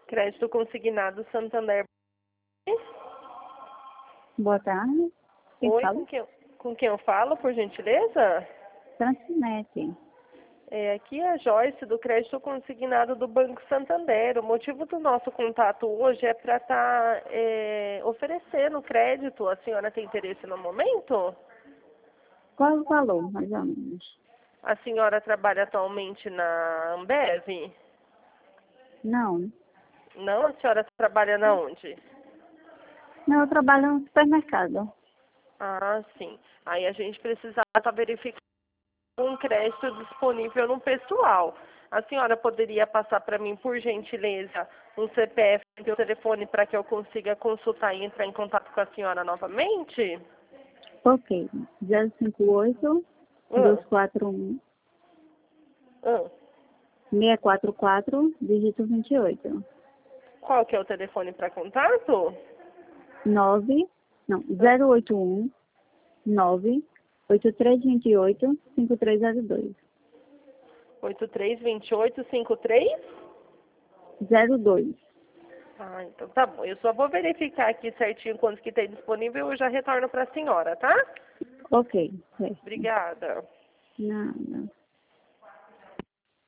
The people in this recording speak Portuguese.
Crédito consignado Santander. Boa tarde. Quem Oi, fala? com quem eu falo, por gentileza? Transnet. Aqui é a Joyce, do crédito consignado do Banco Santander. O motivo do nosso contato hoje é para estar oferecendo crédito. A senhora tem interesse no momento? Qual o valor, mais ou menos? A senhora trabalha atualmente na Ambev? Não. Não? A senhora trabalha na onde? Não, eu trabalho no supermercado. Ah, sim. Aí a gente precisava estar verificando um crédito disponível no pessoal. A senhora poderia passar para mim, por gentileza, um CPF e um telefone para que eu consiga consultar e entrar em contato com a senhora novamente? Ok. 058 Ah, 241 ah. 644, dígito 28. Qual que é o telefone para contato? 9, não, Ah, 081 9 8328 5302. 832853? 02. Ah, então tá bom. Eu só vou verificar aqui certinho quanto que tem disponível e eu já retorno para a senhora, tá? Ok, certo. Obrigada. Nada.